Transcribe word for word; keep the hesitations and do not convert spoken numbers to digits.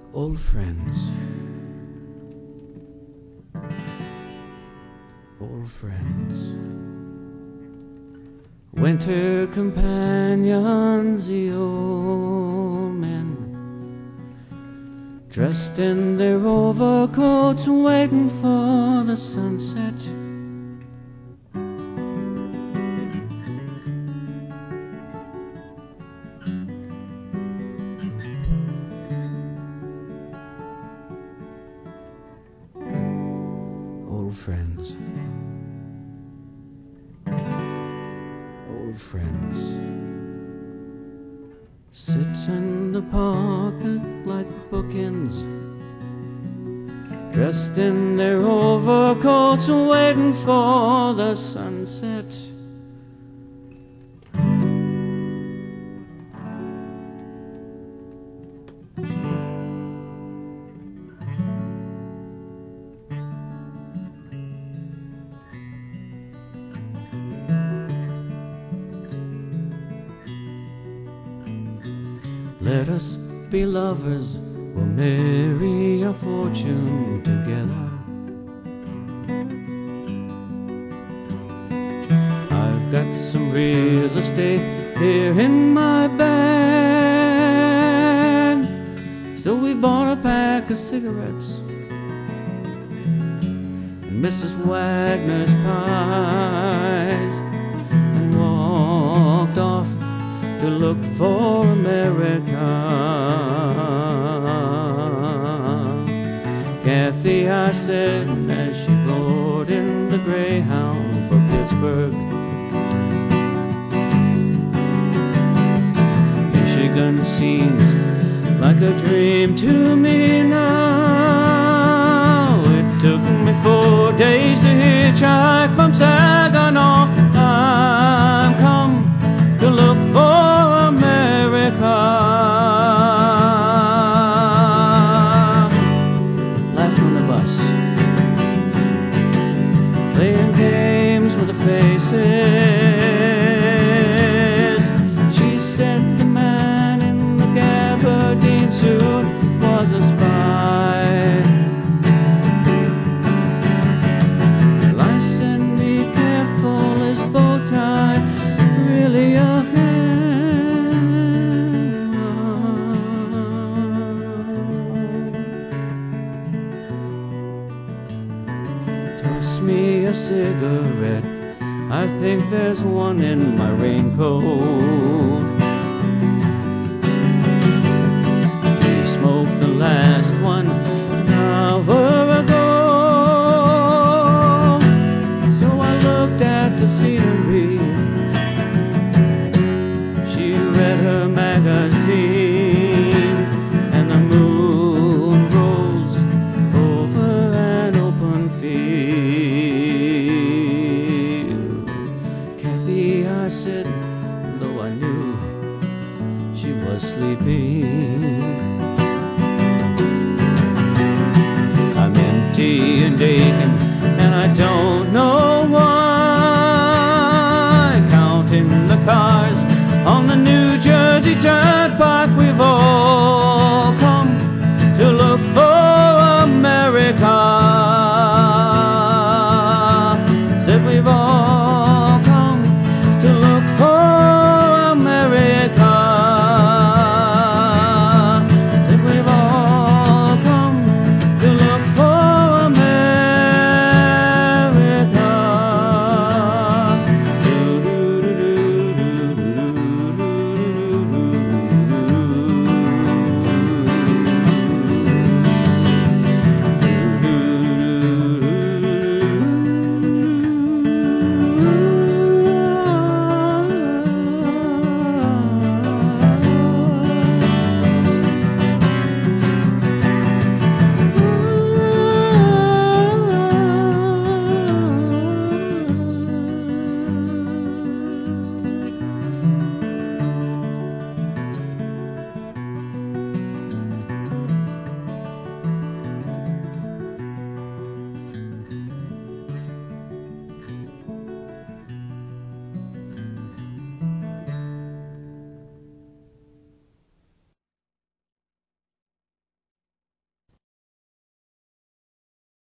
Old friends, old friends, winter companions, the old men, dressed in their overcoats, waiting for the sunset. Old friends, old friends, sit in the park like bookends, dressed in their overcoats, waiting for the sunset. Let us be lovers, we'll marry our fortune together. I've got some real estate here in my bag, so we bought a pack of cigarettes and Missus Wagner's pies, and walked off to look for America. Kathy, I said, as she rode in the Greyhound for Pittsburgh, Michigan seems like a dream to me now. It took me four days to hitchhike from Saginaw. I'm come to look for life on the bus, playing games with the faces. She said the man in the gabardine suit was a spy. Well, I said, be careful, his bow tie really a me a cigarette, I think there's one in my raincoat. We smoked the last one an hour ago, so I looked at the scenery. She read her magazine, and the moon rose over an open field. I said, though I knew she was sleeping, I'm empty and aching, and I don't know why, counting the cars on the New Jersey Turnpike.